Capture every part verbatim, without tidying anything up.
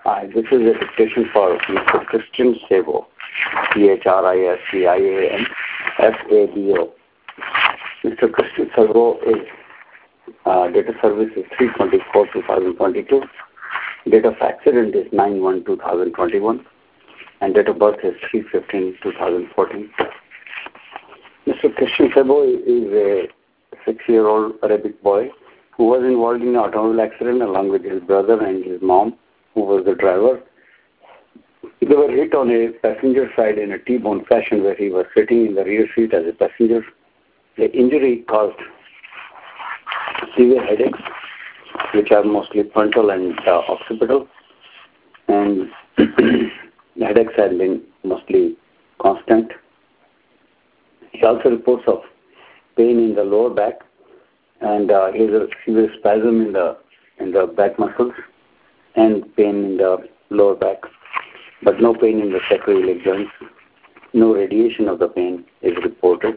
Hi, this is a dictation for Mister Christian Sabo, C H R I S C I A N S A B O. Mister Christian Sabo is uh, date of service is three twenty-four twenty twenty-two. Date of accident is nine one two thousand twenty-one, and date of birth is three fifteen twenty fourteen. Mister Christian Sabo is a six-year-old Arabic boy who was involved in an automobile accident along with his brother and his mom, who was the driver. They were hit on a passenger side in a T-bone fashion where he was sitting in the rear seat as a passenger. The injury caused severe headaches, which are mostly frontal and uh, occipital, and the headaches have been mostly constant. He also reports of pain in the lower back, and uh, he has a severe spasm in the in the back muscles and pain in the lower back, but no pain in the sacroiliac joints. No radiation of the pain is reported.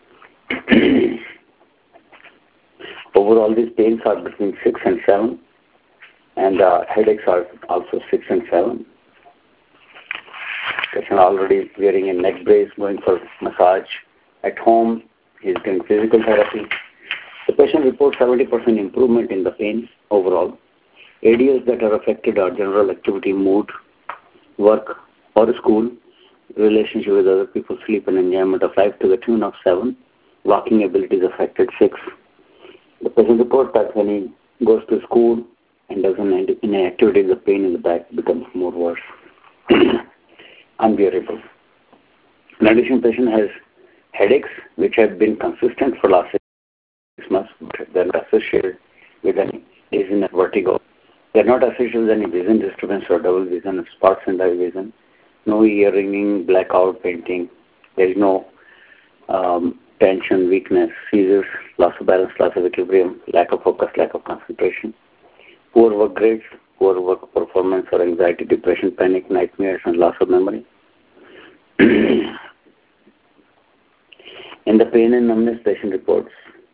Overall, these pains are between six and seven, and uh, headaches are also six and seven. Patient already wearing a neck brace, going for massage. At home, he is doing physical therapy. The patient reports seventy percent improvement in the pain overall. Areas that are affected are general activity, mood, work or school, relationship with other people, sleep and enjoyment of life to the tune of seven. Walking ability is affected, six. The patient reports that when he goes to school and does any activity, the pain in the back becomes more worse, unbearable. In addition, the patient has headaches which have been consistent for last six months, but they're not associated with any dizziness, vertigo. They're not associated with any vision disturbance or double vision, spots in the vision, no ear ringing, blackout, painting. There is no um, tension, weakness, seizures, loss of balance, loss of equilibrium, lack of focus, lack of concentration, poor work grades, poor work performance or anxiety, depression, panic, nightmares, and loss of memory. In the pain and numbness, patient reports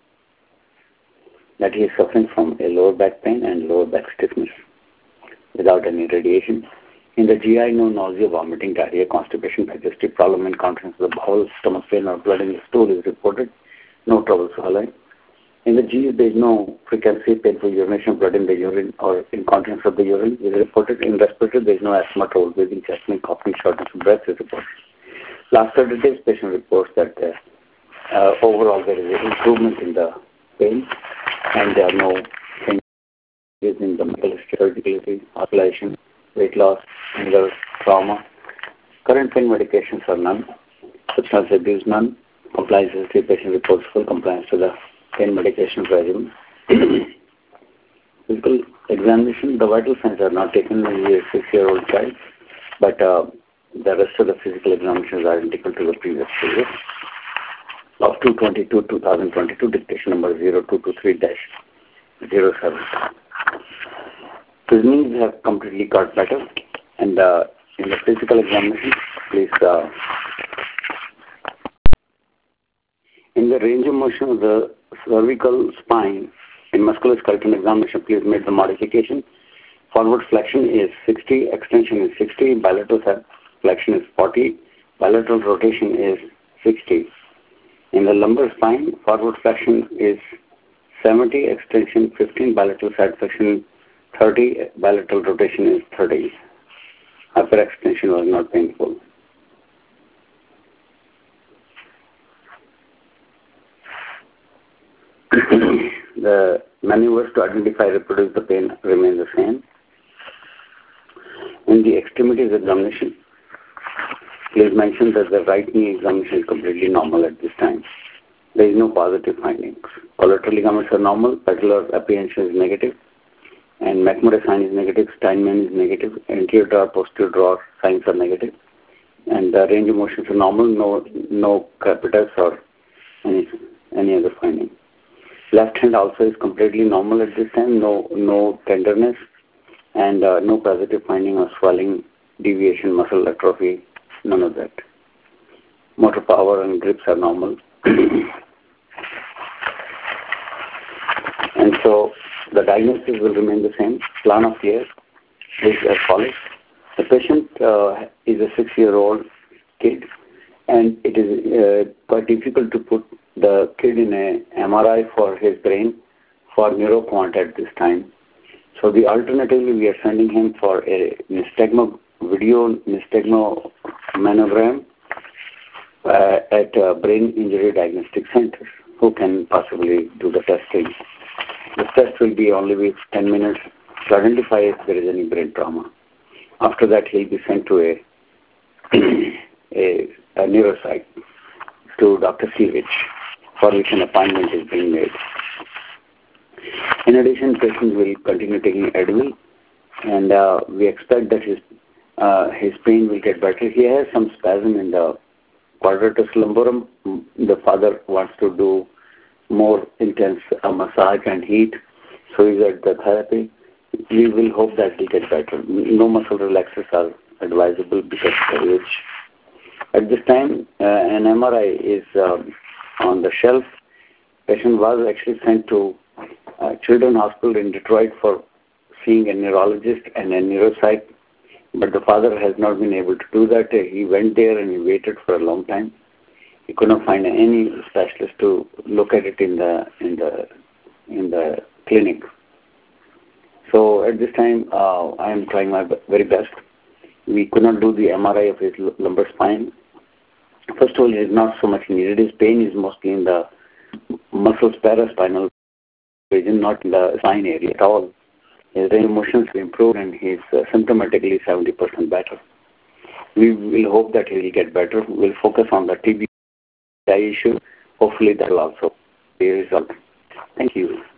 that he is suffering from a lower back pain and lower back stiffness without any radiation. In the G I, no nausea, vomiting, diarrhea, constipation, digestive problem, incontinence of the bowel, stomach pain or blood in the stool is reported. No trouble swallowing. In the G, there is no frequency, painful urination, blood in the urine or incontinence of the urine is reported. In respiratory, there is no asthma, trouble breathing, chest pain, coughing, shortness of breath is reported. Last thirty days, patient reports that uh, uh, overall there is an improvement in the pain, and there are no changes in the mental surgicality, oscillation, weight loss, anger, trauma. Current pain medications are none. Substance abuse none. Compliance history, patient reports full compliance to the pain medication regimen. Physical examination, the vital signs are not taken in a six-year-old child, but uh, the rest of the physical examinations are identical to the previous period. Of two twenty-two twenty twenty-two, dictation number zero two two three dash zero seven. His knees have completely got better, and uh, in the physical examination, please, uh, in the range of motion of the cervical spine, in musculoskeletal examination, please make the modification. Forward flexion is sixty, extension is sixty, bilateral flexion is forty, bilateral rotation is sixty. In the lumbar spine, forward flexion is seventy, extension fifteen, bilateral side flexion thirty, bilateral rotation is thirty. Upper extension was not painful. The maneuvers to identify and reproduce the pain remain the same. In the extremities examination, please mention that the right knee examination is completely normal at this time. There is no positive findings. Collateral ligaments are normal, patellar apprehension is negative, and McMurray sign is negative, Steinman is negative, anterior drawer, posterior drawer signs are negative, and the range of motions are normal, no no crepitus or any, any other finding. Left hand also is completely normal at this time, no no tenderness, and uh, no positive finding of swelling, deviation, muscle atrophy, none of that. Motor power and grips are normal. And so the diagnosis will remain the same. Plan of care is as follows. The patient uh, is a six-year-old kid, and it is uh, quite difficult to put the kid in a M R I for his brain for neuroquant at this time. So the alternatively, we are sending him for a nystagmo video nystagmomanogram uh, at uh, Brain Injury Diagnostic Center, who can possibly do the testing. The test will be only with ten minutes to identify if there is any brain trauma. After that, he'll be sent to a, a, a neuropsych, to Doctor Sivich, for which an appointment is being made. In addition, patient will continue taking Advil, and uh, we expect that his uh, his pain will get better. He has some spasm in the quadratus lumborum. The father wants to do more intense uh, massage and heat, so he's at the therapy. We will hope that he'll get better. No muscle relaxers are advisable because of the age. At this time, uh, an M R I is um, on the shelf. Patient was actually sent to uh, Children's Hospital in Detroit for seeing a neurologist and a neuropsych, but the father has not been able to do that. He went there and he waited for a long time. He could not find any specialist to look at it in the in the in the clinic. So at this time, uh, I am trying my very best. We could not do the M R I of his lumbar spine. First of all, it is not so much needed. His pain is mostly in the muscles paraspinal region, not in the spine area at all. His range of motions have improved and he is uh, symptomatically seventy percent better. We will hope that he will get better. We will focus on the T B I issue. Hopefully that will also be a result. Thank you.